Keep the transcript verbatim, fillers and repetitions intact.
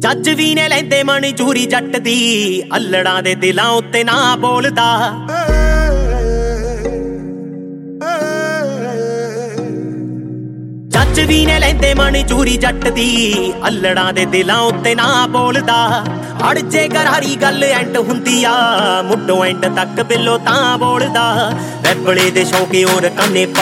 ਜੱਜ ਵੀ ਨੇ ਲੈਂਦੇ ਮਨਜ਼ੂਰੀ ਜੱਟ ਦੀ, ਅਲੜਾਂ ਦੇ ਦਿਲਾਂ ਉੱਤੇ ਨਾ ਬੋਲਦਾ। ਜੱਜ ਵੀ ਨੇ ਲੈਂਦੇ ਮਨਜ਼ੂਰੀ ਜੱਟ ਦੀ, ਅਲੜਾਂ ਦੇ ਦਿਲਾਂ ਉੱਤੇ ਨਾ ਬੋਲਦਾ। ਅੜ ਜੇ ਗਰਾਰੀ ਗੱਲ ਐਂਡ ਹੁੰਦੀ ਆ, ਮੁੱਢੋਂ ਐਂਡ ਤੱਕ ਬਿੱਲੋ ਤਾਂ ਬੋਲਦਾ। ਵੈਬਲੇ ਦੇ ਸ਼ੌਕੇ ਔਰ ਕੰਨੇ